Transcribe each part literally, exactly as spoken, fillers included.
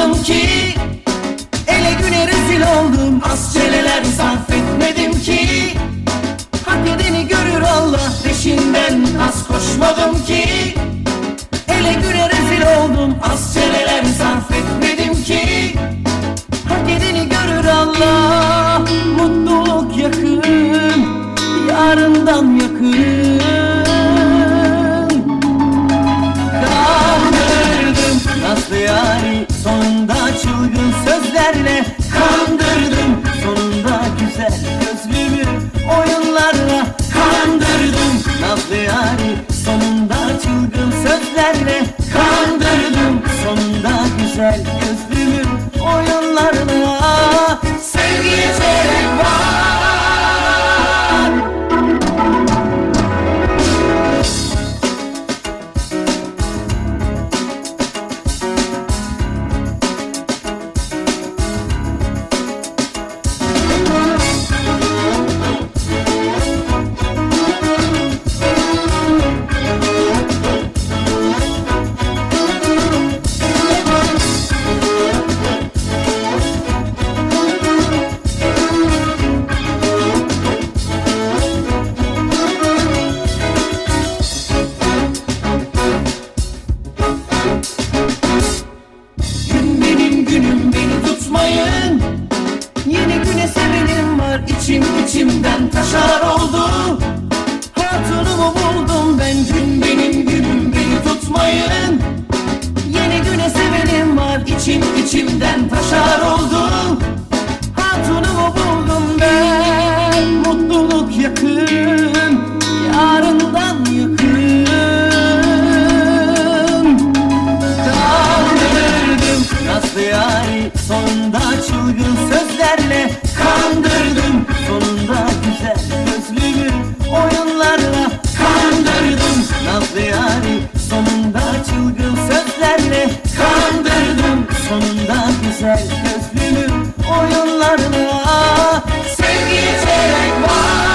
koşmadım ki, ele güne rezil oldum. Az çeneler sarf etmedim ki, hak edeni görür Allah. Peşinden az koşmadım ki, ele güne rezil oldum. Az çeneler sarf etmedim ki, hak edeni görür Allah. Mutluluk yakın, yarından yakın. Kandırdım nazlı yâri, sonunda çılgın sözlerle. Kandırdım sonunda güzel gözlümü oyunlarla. Kandırdım nazlı yâri, sonunda çılgın sözlerle. Kandırdım sonunda güzel gözlümü oyunlarla. Sevgiye çeyrek var. İçim içimden taşar oldu. Hatunumu buldum ben, gün benim günüm, beni tutmayın. Yeni güne sevenim var, içim içimden taşar oldu. Hatunumu buldum ben. Mutluluk yakın, yarından yakın. Kandırdım nazlı yâri, sonunda çılgın sözlerle. Kandırdım sonunda güzel gözlümü oyunlarla. Kandırdım nazlı yâri, sonunda çılgın sözlerle. Kandırdım sonunda güzel gözlümü oyunlarla. Sevgiye çeyrek var.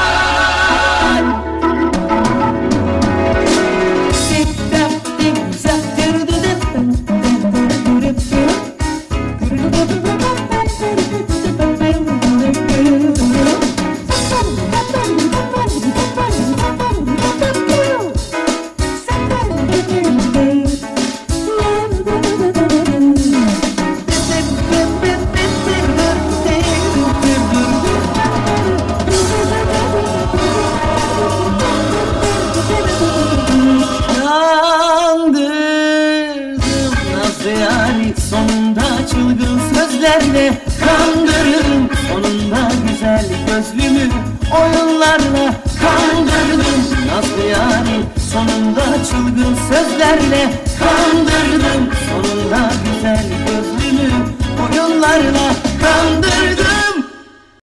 Sonunda çılgın sözlerle. Kandırdım sonunda güzel gözlümü oyunlarla. Kandırdım nazlı yâri, sonunda çılgın sözlerle. Kandırdım sonunda güzel